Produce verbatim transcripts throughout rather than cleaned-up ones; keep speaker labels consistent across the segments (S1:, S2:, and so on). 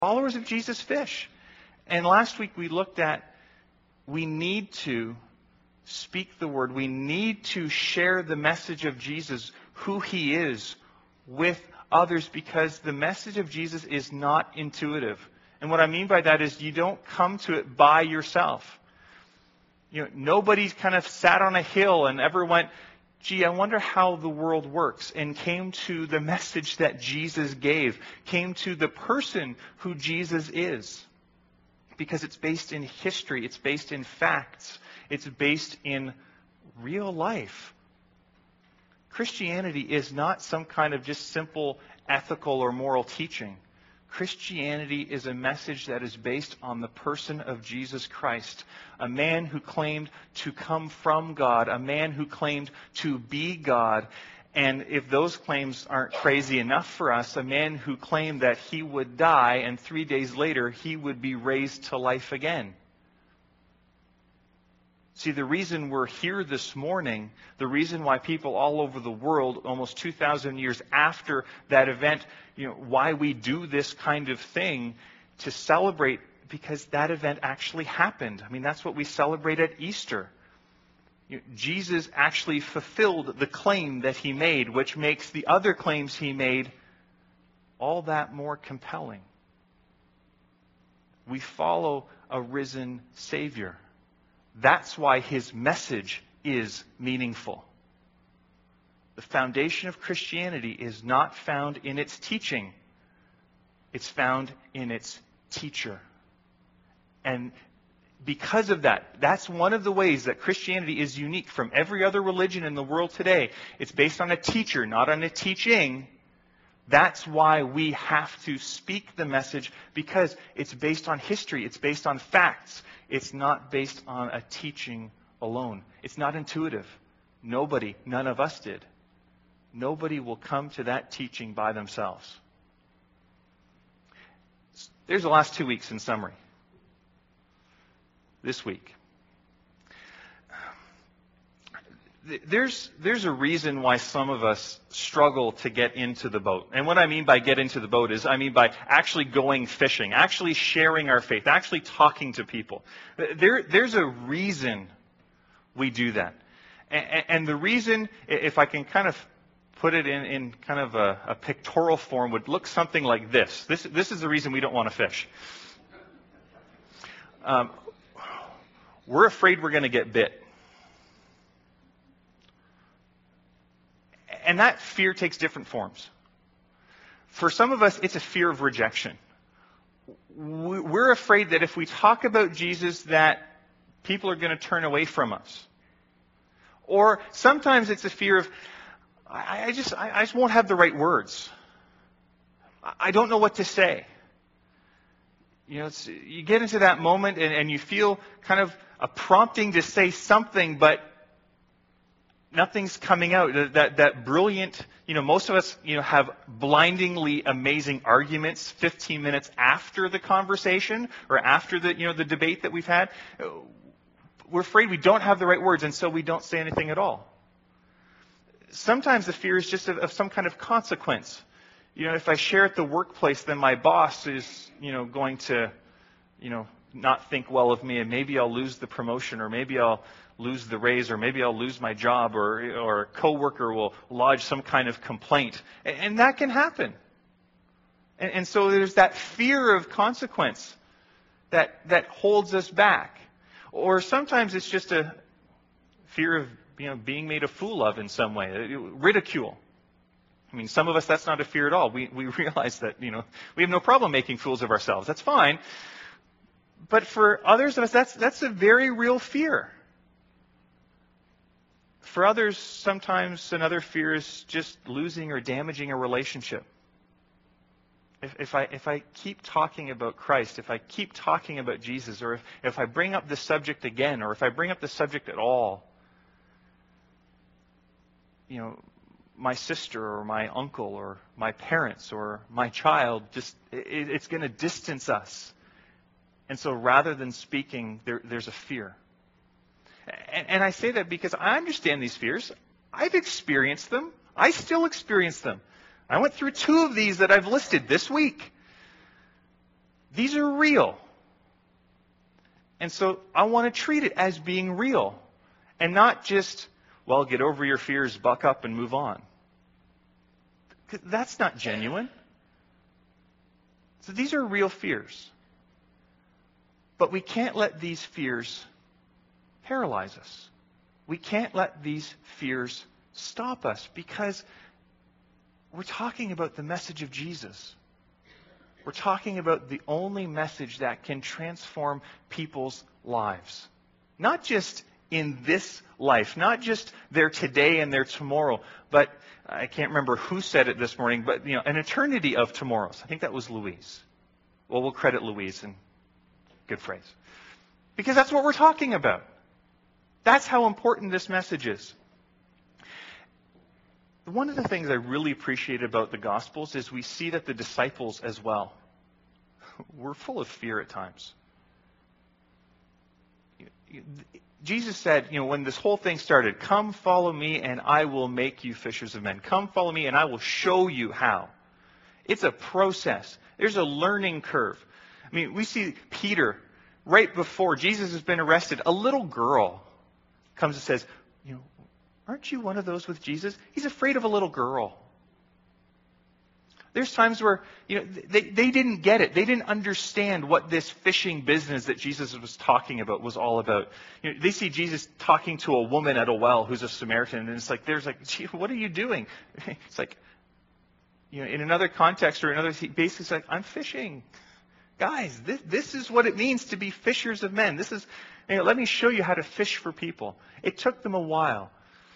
S1: Followers of Jesus fish. And last week we looked at we need to speak the word. We need to share the message of Jesus, who he is, with others, because the message of Jesus is not intuitive. And what I mean by that is you don't come to it by yourself. You know, nobody's kind of sat on a hill and ever went, gee, I wonder how the world works, and came to the message that Jesus gave, came to the person who Jesus is. Because it's based in history, it's based in facts, it's based in real life. Christianity is not some kind of just simple ethical or moral teaching. Christianity is a message that is based on the person of Jesus Christ, a man who claimed to come from God, a man who claimed to be God. And if those claims aren't crazy enough for us, a man who claimed that he would die and three days later he would be raised to life again. See, the reason we're here this morning, the reason why people all over the world, almost two thousand years after that event, you know, why we do this kind of thing to celebrate, because that event actually happened. I mean, that's what we celebrate at Easter. You know, Jesus actually fulfilled the claim that he made, which makes the other claims he made all that more compelling. We follow a risen Savior. That's why his message is meaningful. The foundation of Christianity is not found in its teaching. It's found in its teacher. And because of that, that's one of the ways that Christianity is unique from every other religion in the world today. It's based on a teacher, not on a teaching. That's why we have to speak the message, because it's based on history. It's based on facts. It's not based on a teaching alone. It's not intuitive. Nobody, none of us did. Nobody will come to that teaching by themselves. There's the last two weeks in summary. This week. There's, there's a reason why some of us struggle to get into the boat. And what I mean by get into the boat is I mean by actually going fishing, actually sharing our faith, actually talking to people. There, there's a reason we do that. And, and the reason, if I can kind of put it in, in kind of a, a pictorial form, would look something like this. This, this is the reason we don't want to fish. Um, we're afraid we're going to get bit. And that fear takes different forms. For some of us, it's a fear of rejection. We're afraid that if we talk about Jesus, that people are going to turn away from us. Or sometimes it's a fear of, I, I just, I, I just won't have the right words. I don't know what to say. You know, it's, you get into that moment and, and you feel kind of a prompting to say something, but nothing's coming out. That, that that brilliant, you know, most of us, you know, have blindingly amazing arguments fifteen minutes after the conversation or after the, you know, the debate that we've had. We're afraid we don't have the right words, and so we don't say anything at all. Sometimes the fear is just of, of some kind of consequence. You know, if I share at the workplace, then my boss is, you know, going to, you know, not think well of me, and maybe I'll lose the promotion, or maybe I'll lose the raise, or maybe I'll lose my job, or or a coworker will lodge some kind of complaint. And, and that can happen. And, and so there's that fear of consequence that that holds us back. Or sometimes it's just a fear of, you know, being made a fool of in some way, ridicule. I mean, some of us, that's not a fear at all. We we realize that, you know, we have no problem making fools of ourselves. That's fine. But for others of us, that's that's a very real fear. For others, sometimes another fear is just losing or damaging a relationship. If, if I if I keep talking about Christ, if I keep talking about Jesus, or if, if I bring up the subject again, or if I bring up the subject at all, you know, my sister or my uncle or my parents or my child, just it, it's going to distance us. And so rather than speaking, there, there's a fear. And, and I say that because I understand these fears. I've experienced them. I still experience them. I went through two of these that I've listed this week. These are real. And so I want to treat it as being real and not just, well, get over your fears, buck up, and move on. That's not genuine. So these are real fears. But we can't let these fears paralyze us. We can't let these fears stop us because we're talking about the message of Jesus. We're talking about the only message that can transform people's lives. Not just in this life, not just their today and their tomorrow, but I can't remember who said it this morning, but you know, an eternity of tomorrows. I think that was Louise. Well, we'll credit Louise, and good phrase. Because that's what we're talking about. That's how important this message is. One of the things I really appreciate about the Gospels is we see that the disciples as well were full of fear at times. Jesus said, you know, when this whole thing started, come follow me and I will make you fishers of men. Come follow me and I will show you how. It's a process. There's a learning curve. I mean, we see Peter right before Jesus has been arrested. A little girl comes and says, you know, aren't you one of those with Jesus? He's afraid of a little girl. There's times where, you know, they, they didn't get it. They didn't understand what this fishing business that Jesus was talking about was all about. You know, they see Jesus talking to a woman at a well who's a Samaritan, and it's like, there's like, gee, what are you doing? It's like, you know, in another context or another, basically it's like, I'm fishing. Guys, this, this is what it means to be fishers of men. This is, you know, let me show you how to fish for people. It took them a while.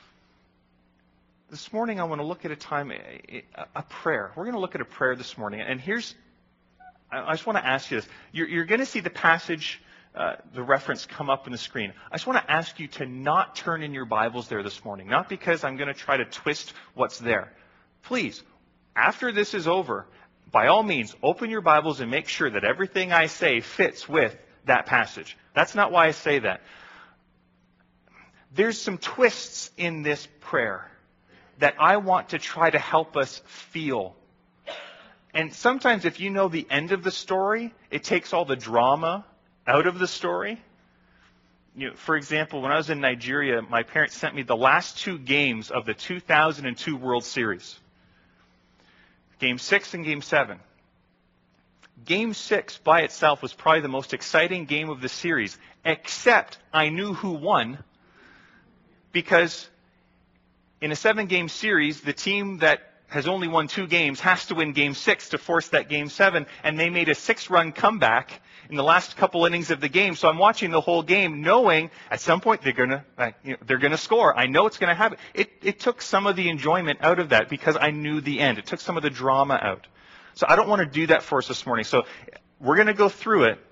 S1: This morning I want to look at a time, a, a prayer. We're going to look at a prayer this morning. And here's, I just want to ask you this. You're, you're going to see the passage, uh, the reference come up on the screen. I just want to ask you to not turn in your Bibles there this morning. Not because I'm going to try to twist what's there. Please, after this is over, by all means, open your Bibles and make sure that everything I say fits with that passage. That's not why I say that. There's some twists in this prayer that I want to try to help us feel. And sometimes if you know the end of the story, it takes all the drama out of the story. You know, for example, when I was in Nigeria, my parents sent me the last two games of the two thousand two World Series. Game six and Game seven. Game six by itself was probably the most exciting game of the series, except I knew who won because in a seven-game series, the team that has only won two games has to win Game six to force that Game seven, and they made a six-run comeback in the last couple innings of the game. So I'm watching the whole game, knowing at some point they're going to uh, you know, they're going to score. I know it's going to happen. It, it took some of the enjoyment out of that because I knew the end. It took some of the drama out. So I don't want to do that for us this morning. So we're going to go through it.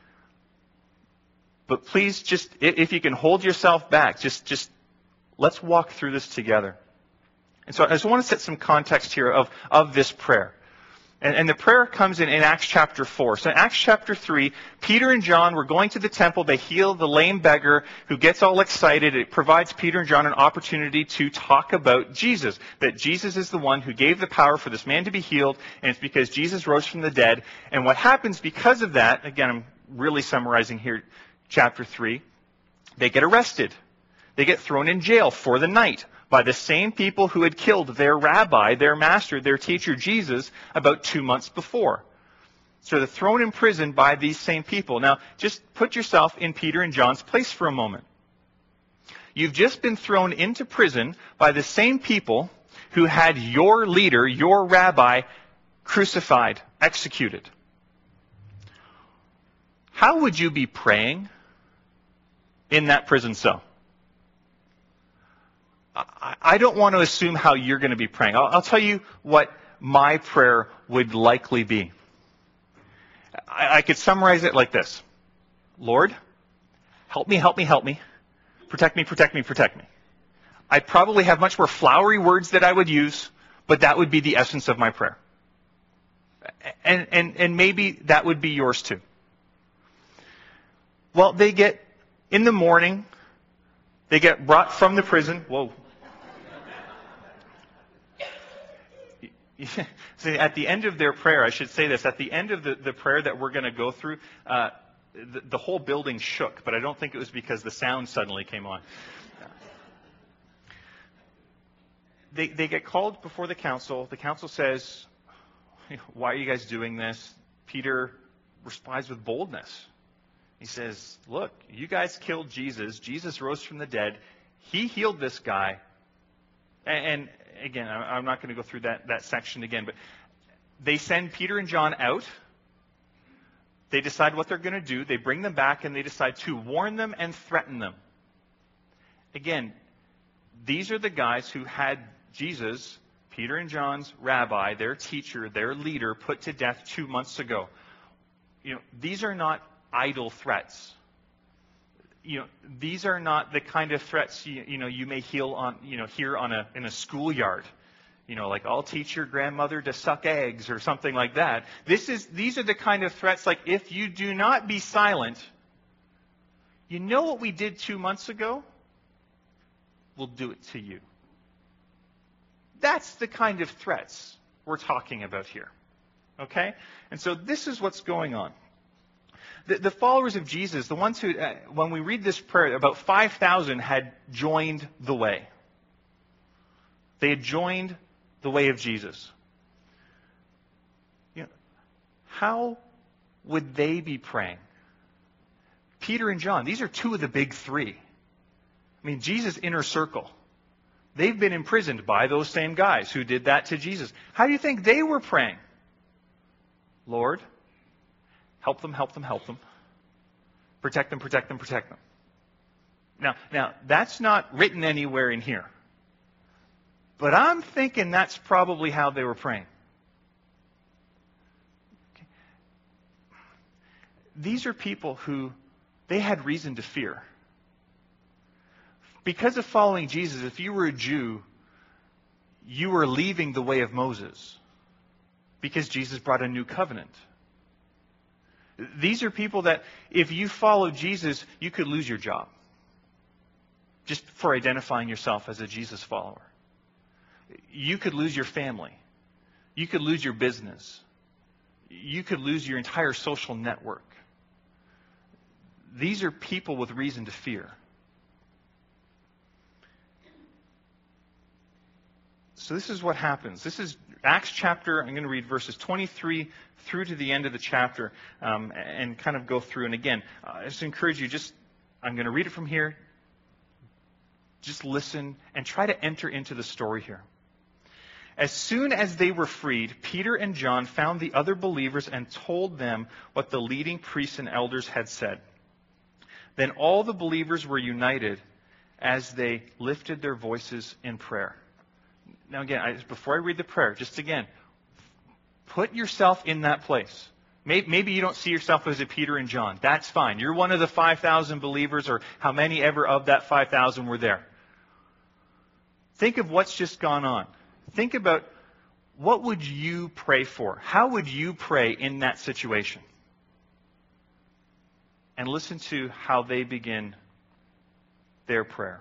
S1: But please just, if you can hold yourself back, just just. Let's walk through this together. And so I just want to set some context here of, of this prayer. And, and the prayer comes in, in Acts chapter four. So in Acts chapter three, Peter and John were going to the temple. They heal the lame beggar who gets all excited. It provides Peter and John an opportunity to talk about Jesus. That Jesus is the one who gave the power for this man to be healed. And it's because Jesus rose from the dead. And what happens because of that, again, I'm really summarizing here, chapter three, they get arrested. They get thrown in jail for the night by the same people who had killed their rabbi, their master, their teacher, Jesus, about two months before. So they're thrown in prison by these same people. Now, just put yourself in Peter and John's place for a moment. You've just been thrown into prison by the same people who had your leader, your rabbi, crucified, executed. How would you be praying in that prison cell? I don't want to assume how you're going to be praying. I'll, I'll tell you what my prayer would likely be. I, I could summarize it like this. Lord, help me, help me, help me. Protect me, protect me, protect me. I'd probably have much more flowery words that I would use, but that would be the essence of my prayer. And, and, and maybe that would be yours too. Well, they get, in the morning, they get brought from the prison. Whoa. So at the end of their prayer, I should say this, at the end of the, the prayer that we're going to go through, uh, the, the whole building shook, but I don't think it was because the sound suddenly came on. They, they get called before the council. The council says, why are you guys doing this? Peter responds with boldness. He says, look, you guys killed Jesus. Jesus rose from the dead. He healed this guy. And, and again, I'm not going to go through that, that section again, but they send Peter and John out. They decide what they're going to do. They bring them back, and they decide to warn them and threaten them. Again, these are the guys who had Jesus, Peter and John's rabbi, their teacher, their leader, put to death two months ago. You know, these are not idle threats. You know, these are not the kind of threats you, you know you may hear on you know hear on a in a schoolyard. You know, like, I'll teach your grandmother to suck eggs or something like that. This is these are the kind of threats like, if you do not be silent, you know what we did two months ago? We'll do it to you. That's the kind of threats we're talking about here. Okay? And so this is what's going on. The, the followers of Jesus, the ones who, uh, when we read this prayer, about five thousand had joined the way. They had joined the way of Jesus. You know, how would they be praying? Peter and John, these are two of the big three. I mean, Jesus' inner circle. They've been imprisoned by those same guys who did that to Jesus. How do you think they were praying? Lord, help them, help them, help them. Protect them, protect them, protect them. Now, now that's not written anywhere in here. But I'm thinking that's probably how they were praying. Okay. These are people who, they had reason to fear. Because of following Jesus, if you were a Jew, you were leaving the way of Moses. Because Jesus brought a new covenant. These are people that, if you follow Jesus, you could lose your job. Just for identifying yourself as a Jesus follower. You could lose your family. You could lose your business. You could lose your entire social network. These are people with reason to fear. So this is what happens. This is Acts chapter, I'm going to read verses twenty-three through to the end of the chapter um, and kind of go through. And again, I just encourage you, just I'm going to read it from here. Just listen and try to enter into the story here. As soon as they were freed, Peter and John found the other believers and told them what the leading priests and elders had said. Then all the believers were united as they lifted their voices in prayer. Now again, I, before I read the prayer, just again, put yourself in that place. Maybe, maybe you don't see yourself as a Peter and John. That's fine. You're one of the five thousand believers, or how many ever of that five thousand were there. Think of what's just gone on. Think about, what would you pray for? How would you pray in that situation? And listen to how they begin their prayer.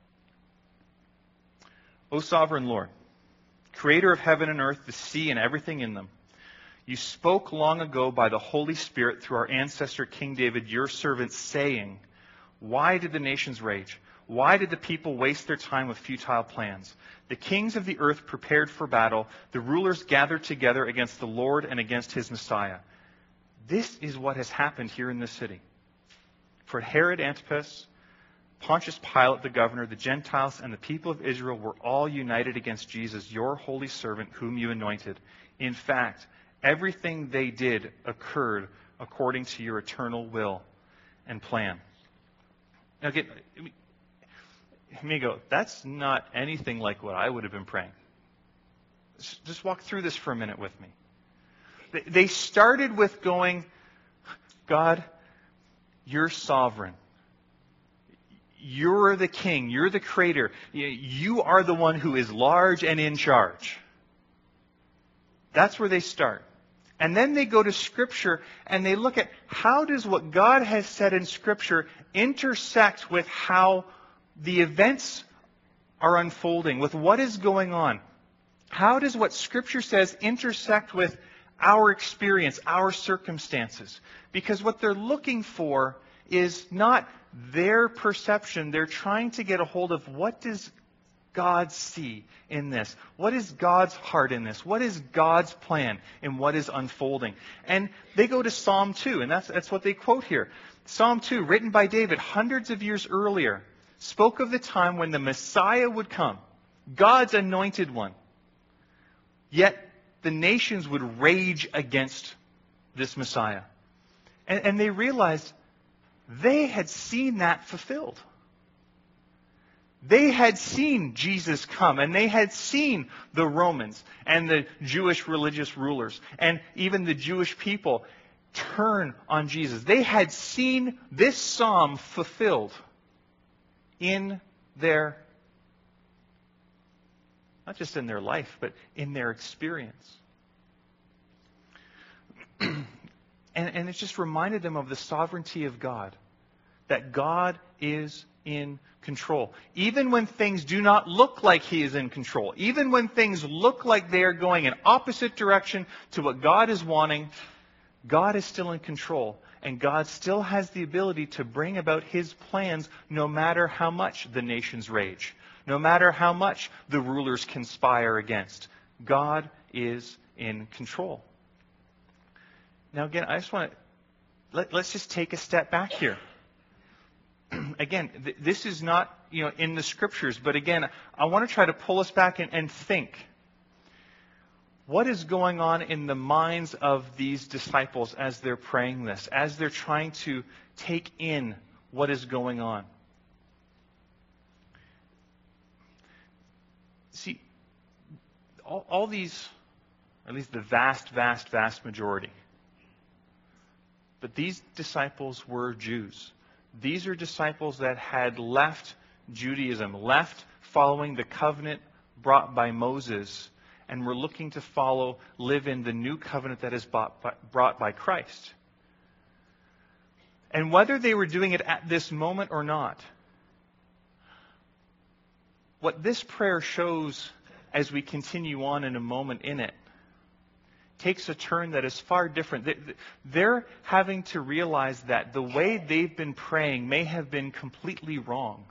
S1: O sovereign Lord, creator of heaven and earth, the sea and everything in them, you spoke long ago by the Holy Spirit through our ancestor King David, your servant, saying, why did the nations rage? Why did the people waste their time with futile plans? The kings of the earth prepared for battle. The rulers gathered together against the Lord and against his Messiah. This is what has happened here in this city. For Herod Antipas, Pontius Pilate, the governor, the Gentiles, and the people of Israel were all united against Jesus, your holy servant, whom you anointed. In fact, everything they did occurred according to your eternal will and plan. Now, again, you may go, that's not anything like what I would have been praying. Just walk through this for a minute with me. They started with going, God, you're sovereign. You're the king. You're the creator. You are the one who is large and in charge. That's where they start. And then they go to Scripture and they look at, how does what God has said in Scripture intersect with how the events are unfolding, with what is going on. How does what Scripture says intersect with our experience, our circumstances? Because what they're looking for is not their perception. They're trying to get a hold of what does God see in this? What is God's heart in this? What is God's plan in what is unfolding? And they go to Psalm two, and that's, that's what they quote here. Psalm two, written by David hundreds of years earlier, spoke of the time when the Messiah would come, God's anointed one. Yet the nations would rage against this Messiah. And, and they realized they had seen that fulfilled. They had seen Jesus come, and they had seen the Romans and the Jewish religious rulers and even the Jewish people turn on Jesus. They had seen this psalm fulfilled in their, not just in their life, but in their experience. and, and it just reminded them of the sovereignty of God, that God is in control. Even when things do not look like He is in control, even when things look like they are going in opposite direction to what God is wanting, God is still in control. And God still has the ability to bring about His plans no matter how much the nations rage, no matter how much the rulers conspire against. God is in control. Now again, I just want to, let, let's just take a step back here. Again, th- this is not, you know, in the Scriptures, but again, I want to try to pull us back and, and think. What is going on in the minds of these disciples as they're praying this, as they're trying to take in what is going on? See, all, all these, at least the vast, vast, vast majority, but these disciples were Jews. These are disciples that had left Judaism, left following the covenant brought by Moses, and were looking to follow, live in the new covenant that is brought by Christ. And whether they were doing it at this moment or not, what this prayer shows as we continue on in a moment in it takes a turn that is far different. They're having to realize that the way they've been praying may have been completely wrong.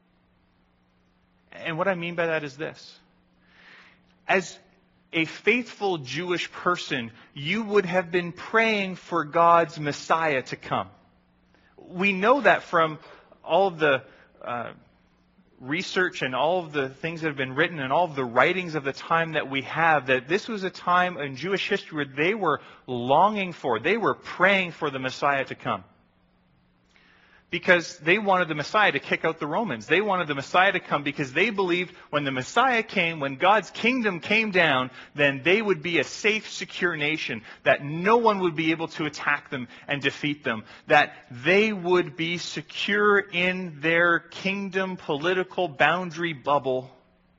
S1: And what I mean by that is this. As a faithful Jewish person, you would have been praying for God's Messiah to come. We know that from all of the uh, research and all of the things that have been written and all of the writings of the time that we have, that this was a time in Jewish history where they were longing for, they were praying for the Messiah to come. Because they wanted the Messiah to kick out the Romans. They wanted the Messiah to come because they believed when the Messiah came, when God's kingdom came down, then they would be a safe, secure nation, that no one would be able to attack them and defeat them, that they would be secure in their kingdom political boundary bubble,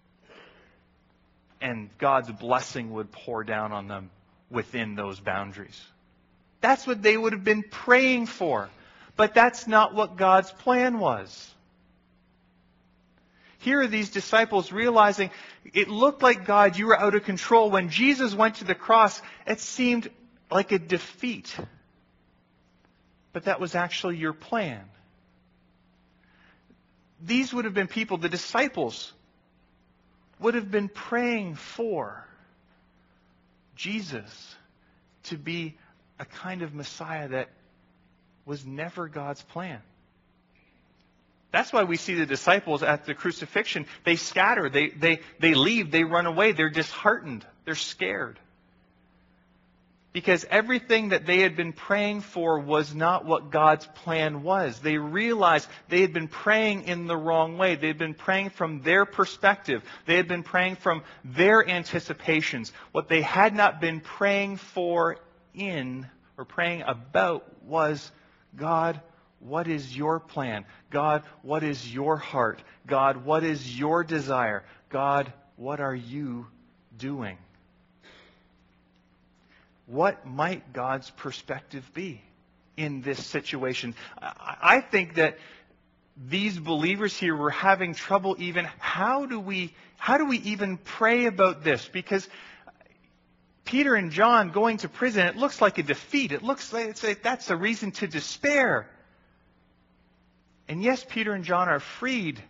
S1: and God's blessing would pour down on them within those boundaries. That's what they would have been praying for. But that's not what God's plan was. Here are these disciples realizing it looked like, God, you were out of control. When Jesus went to the cross, it seemed like a defeat. But that was actually your plan. These would have been people, the disciples, would have been praying for Jesus to be a kind of Messiah that was never God's plan. That's why we see the disciples at the crucifixion. They scatter, they, they, they leave, they run away, they're disheartened, they're scared. Because everything that they had been praying for was not what God's plan was. They realized they had been praying in the wrong way. They had been praying from their perspective. They had been praying from their anticipations. What they had not been praying for in, or praying about, was, God, what is your plan? God, what is your heart? God, what is your desire? God, what are you doing? What might God's perspective be in this situation? I think that these believers here were having trouble even, how do we, how do we even pray about this? Because Peter and John going to prison, it looks like a defeat. It looks like, it's like that's a reason to despair. And yes, Peter and John are freed.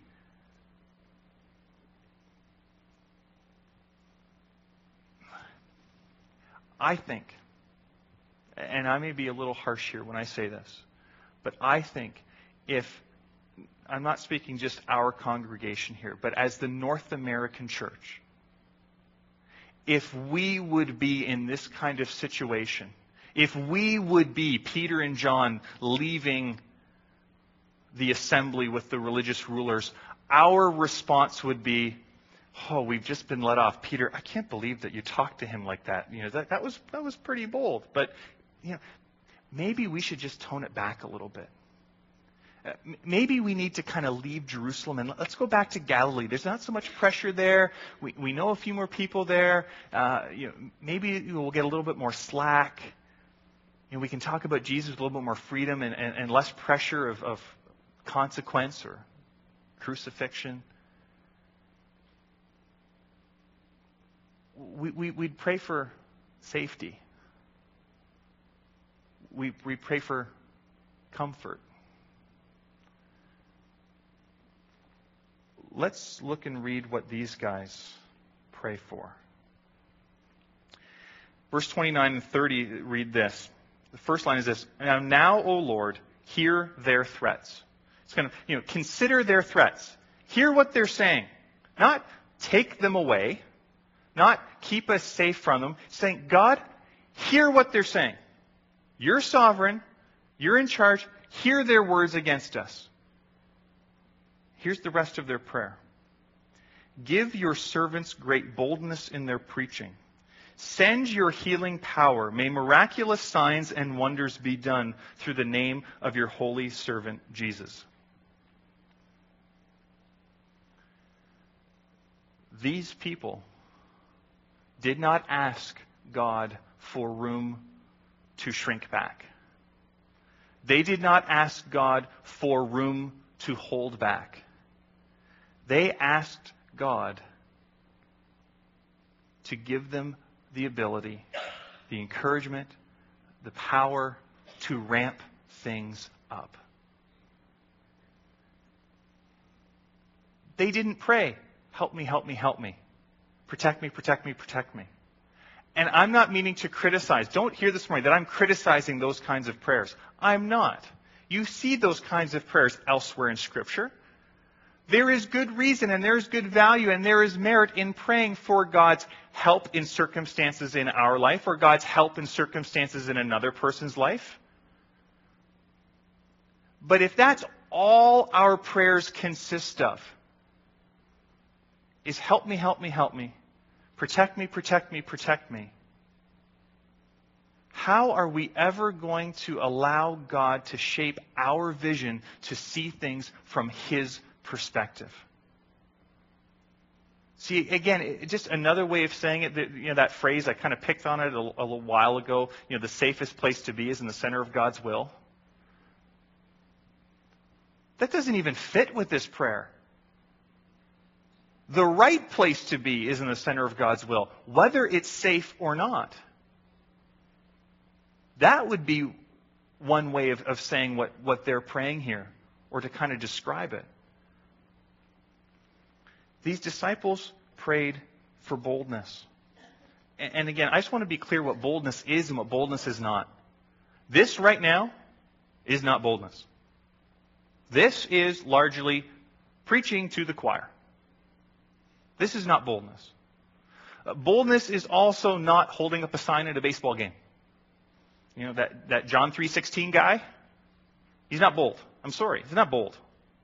S1: I think, and I may be a little harsh here when I say this, but I think if, I'm not speaking just our congregation here, but as the North American church, if we would be in this kind of situation, if we would be Peter and John leaving the assembly with the religious rulers, our response would be, oh, we've just been let off. Peter, I can't believe that you talked to him like that. You know, that, that was that was pretty bold. But, you know, maybe we should just tone it back a little bit. Uh, maybe we need to kind of leave Jerusalem and let's go back to Galilee. There's not so much pressure there. We we know a few more people there. Uh, you know, maybe we'll get a little bit more slack. You know, we can talk about Jesus with a little bit more freedom and, and, and less pressure of, of consequence or crucifixion. We, we, we'd pray for safety. We, we pray for comfort. Let's look and read what these guys pray for. Verse twenty-nine and thirty read this. The first line is this: Now, now, O Lord, hear their threats. It's going to, you know, consider their threats. Hear what they're saying. Not take them away. Not keep us safe from them. Saying, God, hear what they're saying. You're sovereign. You're in charge. Hear their words against us. Here's the rest of their prayer. Give your servants great boldness in their preaching. Send your healing power. May miraculous signs and wonders be done through the name of your holy servant Jesus. These people did not ask God for room to shrink back. They did not ask God for room to hold back. They asked God to give them the ability, the encouragement, the power to ramp things up. They didn't pray, help me, help me, help me. Protect me, protect me, protect me. And I'm not meaning to criticize. Don't hear this morning that I'm criticizing those kinds of prayers. I'm not. You see those kinds of prayers elsewhere in Scripture. There is good reason and there is good value and there is merit in praying for God's help in circumstances in our life or God's help in circumstances in another person's life. But if that's all our prayers consist of, is help me, help me, help me, protect me, protect me, protect me, how are we ever going to allow God to shape our vision to see things from His perspective? See, again, it, just another way of saying it, that, you know, that phrase, I kind of picked on it a, a little while ago, you know, the safest place to be is in the center of God's will. That doesn't even fit with this prayer. The right place to be is in the center of God's will, whether it's safe or not. That would be one way of, of saying what, what they're praying here, or to kind of describe it. These disciples prayed for boldness. And, and again, I just want to be clear what boldness is and what boldness is not. This right now is not boldness. This is largely preaching to the choir. This is not boldness. Uh, boldness is also not holding up a sign at a baseball game. You know, that, that John three sixteen guy, he's not bold. I'm sorry, he's not bold.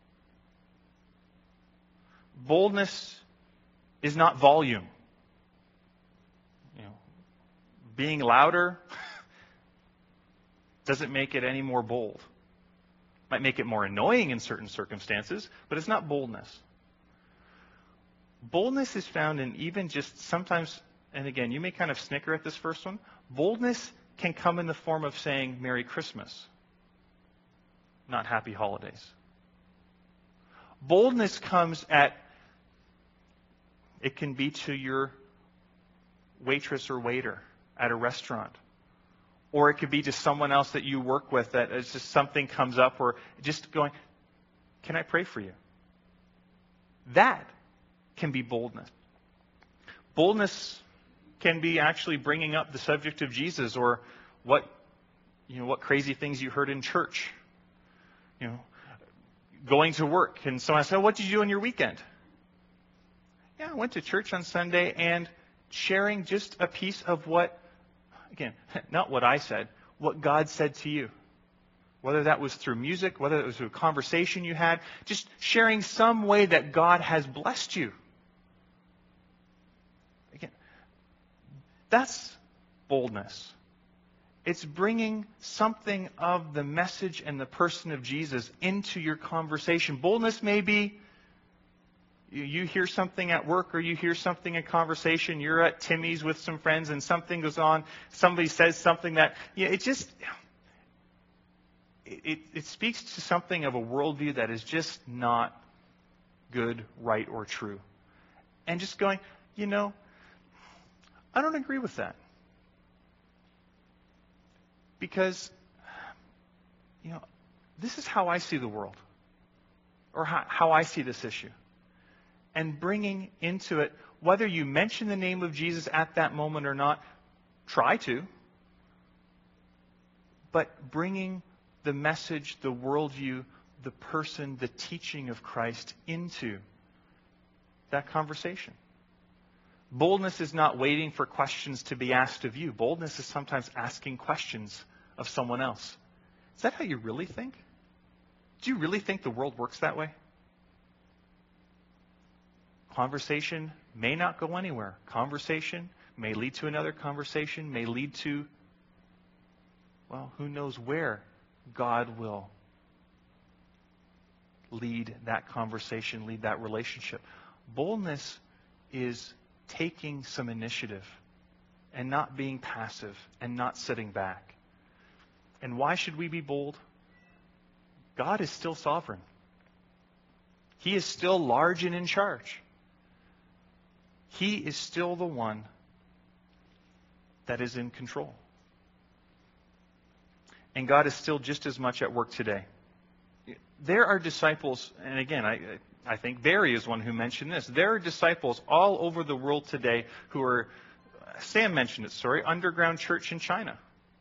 S1: Boldness is not volume. You know, being louder doesn't make it any more bold. Might make it more annoying in certain circumstances, but it's not boldness. Boldness is found in even just sometimes, and again, you may kind of snicker at this first one, boldness can come in the form of saying Merry Christmas, not Happy Holidays. Boldness comes at, it can be to your waitress or waiter at a restaurant. Or it could be to someone else that you work with that it's just something comes up, or just going, can I pray for you? That can be boldness. Boldness can be actually bringing up the subject of Jesus, or what, you know, what crazy things you heard in church. You know, going to work, and someone said, what did you do on your weekend? Yeah, I went to church on Sunday, and sharing just a piece of what, again, not what I said, what God said to you. Whether that was through music, whether it was through a conversation you had, just sharing some way that God has blessed you. Again, that's boldness. It's bringing something of the message and the person of Jesus into your conversation. Boldness may be you hear something at work, or you hear something in conversation, you're at Timmy's with some friends and something goes on, somebody says something that, yeah, it just, it, it speaks to something of a worldview that is just not good, right, or true. And just going, you know, I don't agree with that. Because, you know, this is how I see the world, or how, how I see this issue. And bringing into it, whether you mention the name of Jesus at that moment or not, try to, but bringing the message, the worldview, the person, the teaching of Christ into that conversation. Boldness is not waiting for questions to be asked of you. Boldness is sometimes asking questions of someone else. Is that how you really think? Do you really think the world works that way? Conversation may not go anywhere. Conversation may lead to another conversation, may lead to, well, who knows where God will lead that conversation, lead that relationship. Boldness is taking some initiative and not being passive and not sitting back. And why should we be bold? God is still sovereign. He is still large and in charge. He is still the one that is in control. And God is still just as much at work today. There are disciples, and again, I, I think Barry is one who mentioned this. There are disciples all over the world today who are, Sam mentioned it, sorry, underground church in China.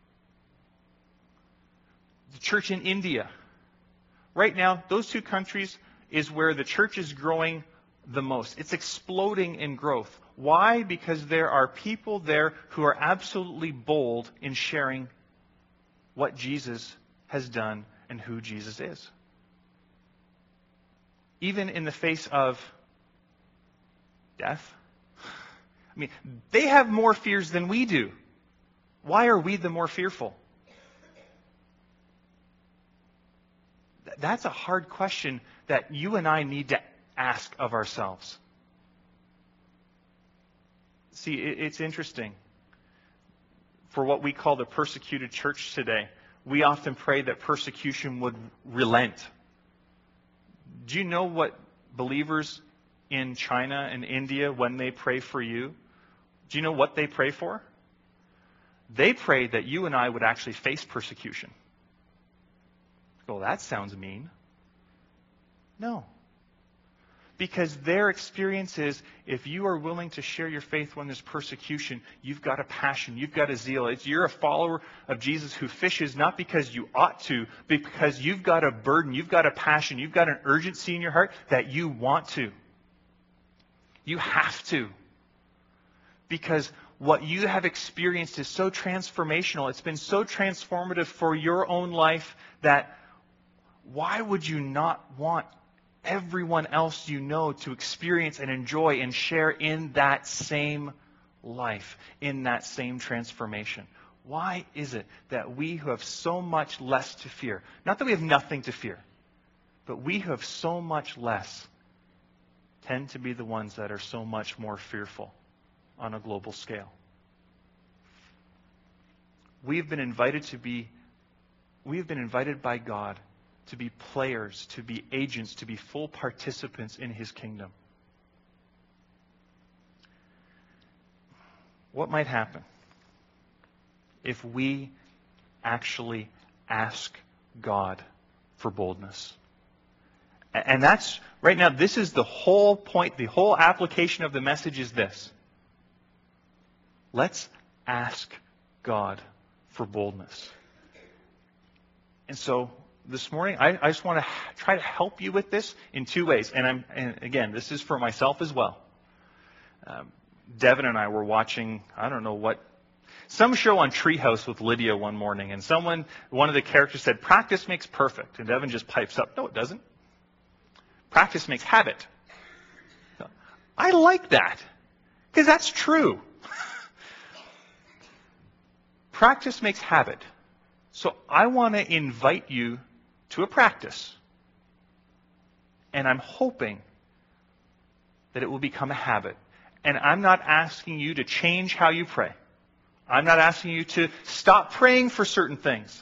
S1: The church in India. Right now, those two countries is where the church is growing the most. It's exploding in growth. Why? Because there are people there who are absolutely bold in sharing what Jesus has done and who Jesus is. Even in the face of death. I mean, they have more fears than we do. Why are we the more fearful? That's a hard question that you and I need to ask of ourselves. See, it's interesting. For what we call the persecuted church today, we often pray that persecution would relent. Do you know what believers in China and India, when they pray for you, do you know what they pray for? They pray that you and I would actually face persecution. Well, that sounds mean. No. Because their experience is, if you are willing to share your faith when there's persecution, you've got a passion, you've got a zeal. It's, you're a follower of Jesus who fishes not because you ought to, but because you've got a burden, you've got a passion, you've got an urgency in your heart that you want to. You have to. Because what you have experienced is so transformational. It's been so transformative for your own life that why would you not want everyone else you know to experience and enjoy and share in that same life, in that same transformation? Why is it that we who have so much less to fear, not that we have nothing to fear, but we who have so much less tend to be the ones that are so much more fearful on a global scale? We've been invited to be, we've been invited by God to be players, to be agents, to be full participants in his kingdom. What might happen if we actually ask God for boldness? And that's, right now, this is the whole point, the whole application of the message is this. Let's ask God for boldness. And so, this morning, I, I just want to try to help you with this in two ways. And I'm, and again, this is for myself as well. Um, Devin and I were watching, I don't know what, some show on Treehouse with Lydia one morning, and someone, one of the characters said, "Practice makes perfect." And Devin just pipes up, "No, it doesn't. Practice makes habit." I like that, because that's true. Practice makes habit. So I want to invite you to a practice. And I'm hoping that it will become a habit. And I'm not asking you to change how you pray. I'm not asking you to stop praying for certain things.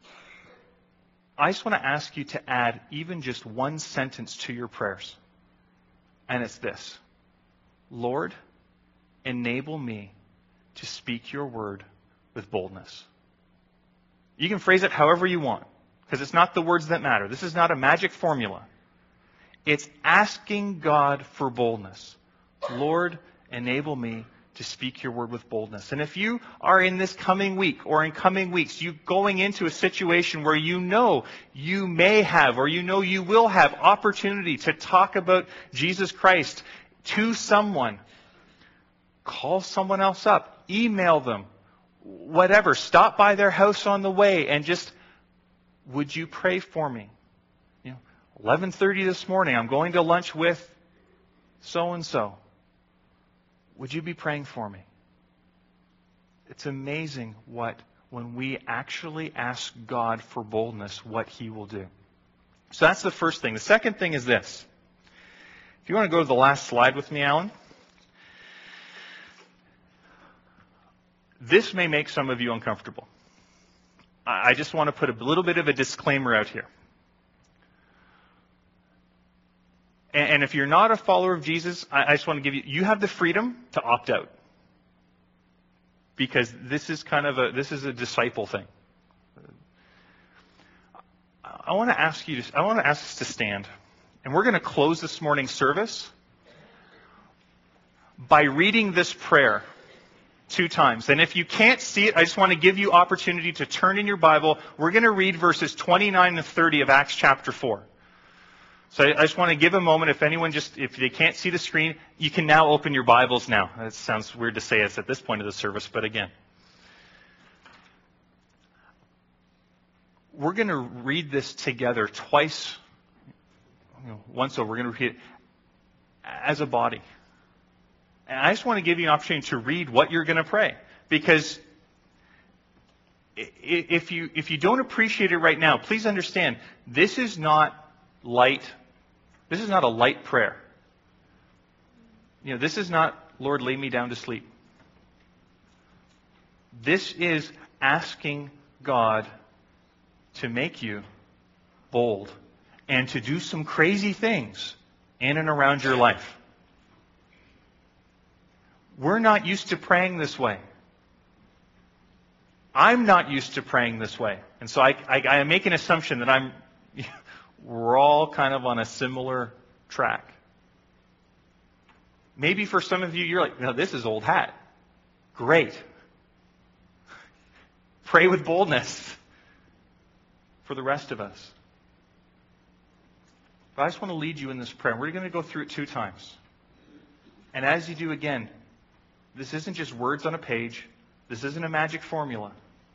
S1: I just want to ask you to add even just one sentence to your prayers. And it's this: Lord, enable me to speak your word with boldness. You can phrase it however you want, because it's not the words that matter. This is not a magic formula. It's asking God for boldness. Lord, enable me to speak your word with boldness. And if you are in this coming week or in coming weeks, you going into a situation where you know you may have or you know you will have opportunity to talk about Jesus Christ to someone, call someone else up, email them, whatever, stop by their house on the way and just, would you pray for me? You know, eleven thirty this morning, I'm going to lunch with so-and-so. Would you be praying for me? It's amazing what, when we actually ask God for boldness, what he will do. So that's the first thing. The second thing is this. If you want to go to the last slide with me, Alan. This may make some of you uncomfortable. I just want to put a little bit of a disclaimer out here. And if you're not a follower of Jesus, I just want to give you, you have the freedom to opt out. Because this is kind of a, this is a disciple thing. I want to ask you to, I want to ask us to stand. And we're going to close this morning's service by reading this prayer two times. And if you can't see it, I just want to give you opportunity to turn in your Bible. We're going to read verses twenty-nine and thirty of Acts chapter four. So I just want to give a moment, if anyone just, if they can't see the screen, you can now open your Bibles now. It sounds weird to say it's at this point of the service, but again. We're going to read this together twice. You know, once over, we're going to read it as a body. And I just want to give you an opportunity to read what you're going to pray. Because if you, if you don't appreciate it right now, please understand, this is not light. This is not a light prayer. You know, this is not, Lord, lay me down to sleep. This is asking God to make you bold and to do some crazy things in and around your life. We're not used to praying this way. I'm not used to praying this way. And so I, I, I make an assumption that I'm, we're all kind of on a similar track. Maybe for some of you, you're like, no, this is old hat. Great. Pray with boldness for the rest of us. But I just want to lead you in this prayer. We're going to go through it two times. And as you do, again, this isn't just words on a page. This isn't a magic formula.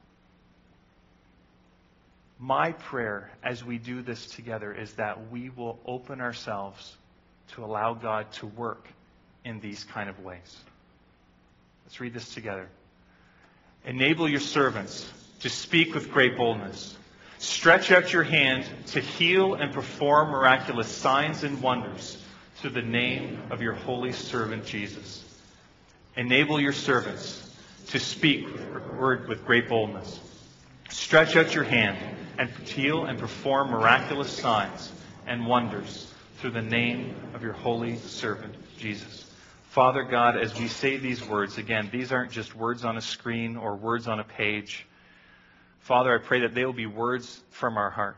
S1: My prayer as we do this together is that we will open ourselves to allow God to work in these kind of ways. Let's read this together. Enable your servants to speak with great boldness. Stretch out your hand to heal and perform miraculous signs and wonders through the name of your holy servant Jesus. Enable your servants to speak with, word with great boldness. Stretch out your hand and heal and perform miraculous signs and wonders through the name of your holy servant, Jesus. Father God, as we say these words, again, these aren't just words on a screen or words on a page. Father, I pray that they will be words from our heart.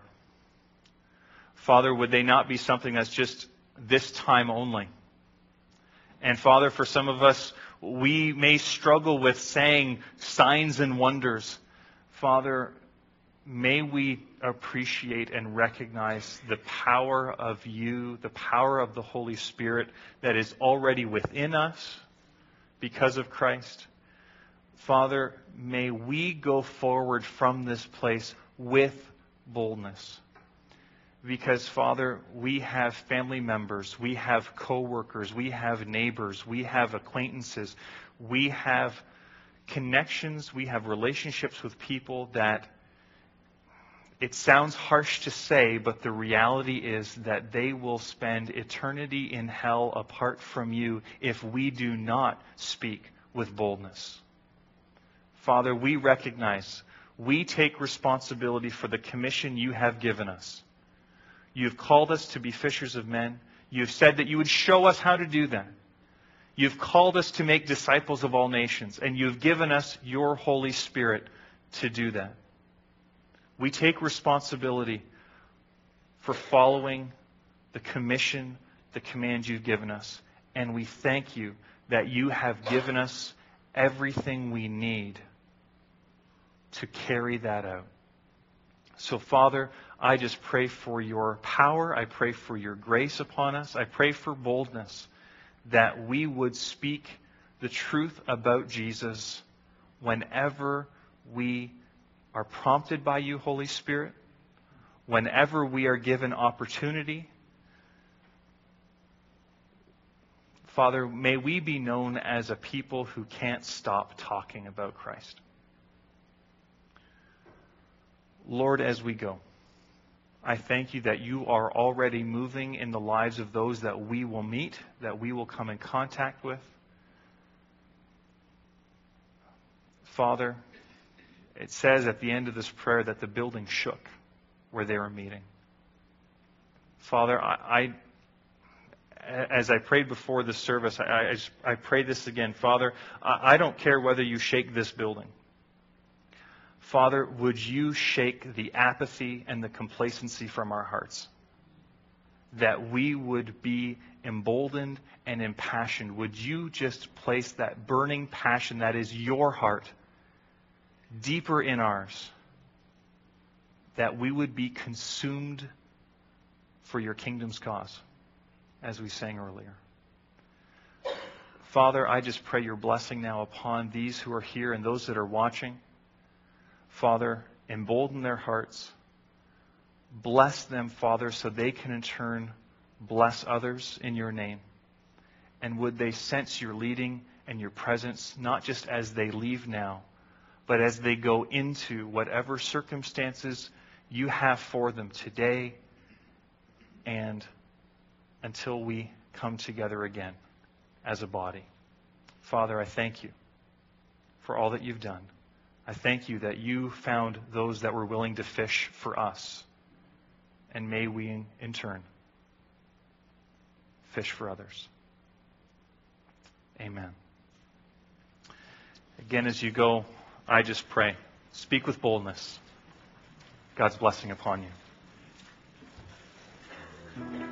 S1: Father, would they not be something that's just this time only? And Father, for some of us, we may struggle with saying signs and wonders. Father, may we appreciate and recognize the power of you, the power of the Holy Spirit that is already within us because of Christ. Father, may we go forward from this place with boldness. Because, Father, we have family members, we have co-workers, we have neighbors, we have acquaintances, we have connections, we have relationships with people that it sounds harsh to say, but the reality is that they will spend eternity in hell apart from you if we do not speak with boldness. Father, we recognize, we take responsibility for the commission you have given us. You've called us to be fishers of men. You've said that you would show us how to do that. You've called us to make disciples of all nations, and you've given us your Holy Spirit to do that. We take responsibility for following the commission, the command you've given us, and we thank you that you have given us everything we need to carry that out. So, Father, I just pray for your power. I pray for your grace upon us. I pray for boldness, that we would speak the truth about Jesus whenever we are prompted by you, Holy Spirit, whenever we are given opportunity. Father, may we be known as a people who can't stop talking about Christ. Lord, as we go, I thank you that you are already moving in the lives of those that we will meet, that we will come in contact with. Father, it says at the end of this prayer that the building shook where they were meeting. Father, I, I as I prayed before the service, I, I, just, I pray this again. Father, I, I don't care whether you shake this building. Father, would you shake the apathy and the complacency from our hearts? That we would be emboldened and impassioned. Would you just place that burning passion that is your heart deeper in ours? That we would be consumed for your kingdom's cause, as we sang earlier. Father, I just pray your blessing now upon these who are here and those that are watching. Father, embolden their hearts. Bless them, Father, so they can in turn bless others in your name. And would they sense your leading and your presence, not just as they leave now, but as they go into whatever circumstances you have for them today and until we come together again as a body. Father, I thank you for all that you've done. I thank you that you found those that were willing to fish for us. And may we, in turn, fish for others. Amen. Again, as you go, I just pray, speak with boldness. God's blessing upon you.